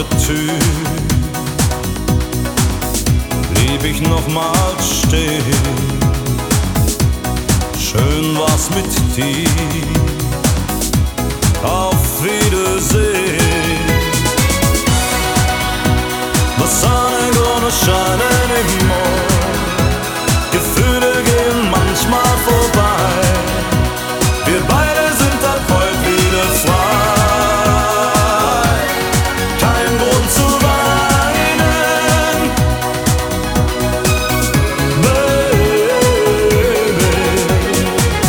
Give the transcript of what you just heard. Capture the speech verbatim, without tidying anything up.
der Tür blieb ich nochmals stehen. Schön war's mit dir, auf Wiedersehen. The sun ain't gonna shine